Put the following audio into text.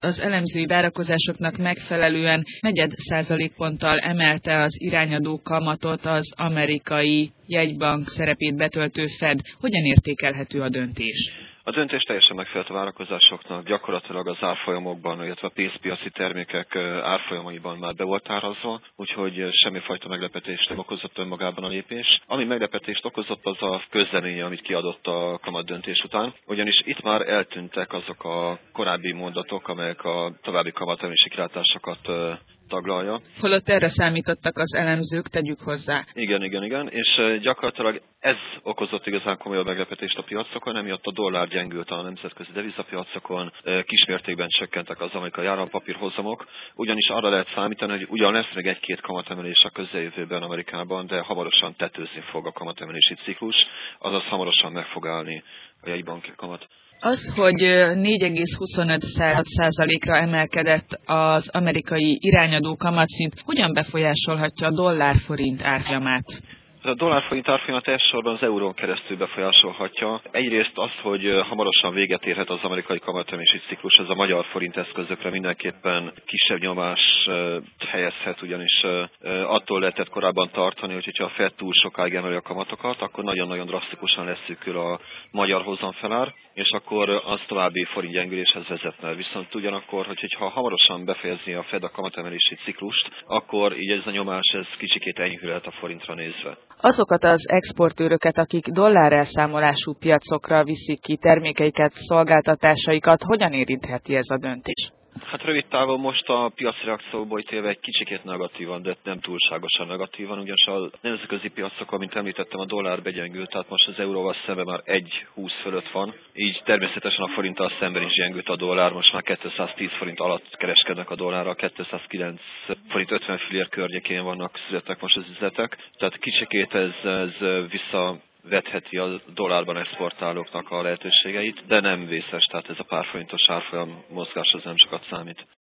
Az elemzői várakozásoknak megfelelően negyed százalékponttal emelte az irányadó kamatot az amerikai jegybank szerepét betöltő Fed. Hogyan értékelhető a döntés? A döntés teljesen megfelelt a várakozásoknak, gyakorlatilag az árfolyamokban, illetve a pénzpiaci termékek árfolyamaiban már be volt árazva, úgyhogy semmifajta meglepetést nem okozott önmagában a lépés. Ami meglepetést okozott, az a közleménye, amit kiadott a kamatdöntés után, ugyanis itt már eltűntek azok a korábbi mondatok, amelyek a további kamatemelési kilátásokat taglalja. Holott erre számítottak az elemzők, tegyük hozzá. Igen, és gyakorlatilag ez okozott igazán komoly meglepetést a piacokon, emiatt a dollár gyengült a nemzetközi devizapiacokon, kismértékben csökkentek az amerikai állampapírhozamok, ugyanis arra lehet számítani, hogy ugyan lesz még egy-két kamatemelés a közeljövőben Amerikában, de hamarosan tetőzni fog a kamatemelési ciklus, azaz hamarosan meg fog állni a jegybanki kamat. Az, hogy 4,25%-ra emelkedett az amerikai irányadó kamatszint, hogyan befolyásolhatja a dollár-forint árfolyamát? A dollár-forint árfolyamát elsősorban az eurón keresztül befolyásolhatja. Egyrészt az, hogy hamarosan véget érhet az amerikai kamatemelési ciklus, ez a magyar forint eszközökre mindenképpen kisebb nyomást helyezhet, ugyanis attól lehetett korábban tartani, hogy ha a Fed túl sokáig emeli a kamatokat, akkor nagyon-nagyon drasztikusan leszűkül a magyar hozamfelár, és akkor az további forint gyengüléshez vezetne. Viszont ugyanakkor, hogyha hamarosan befejezni a Fed a kamatemelési ciklust, akkor így ez a nyomás kicsikét enyhülhet a forintra nézve. Azokat az exportőröket, akik dollárelszámolású piacokra viszik ki termékeiket, szolgáltatásaikat, hogyan érintheti ez a döntés? Hát rövid távon most a piaci reakcióból ítélve egy kicsikét negatívan, de nem túlságosan negatívan, ugyanis a nemzetközi piacokon, mint említettem, a dollár begyengült, tehát most az euróval szemben már 1,20 fölött van, így természetesen a forinttal szemben is gyengült a dollár, most már 210 forint alatt kereskednek a dollárra, 209 forint 50 fillér környékén születnek most az üzletek, tehát kicsikét ez visszavetheti a dollárban exportálóknak a lehetőségeit, de nem vészes, tehát ez a pár forintos árfolyam mozgás az nem sokat számít.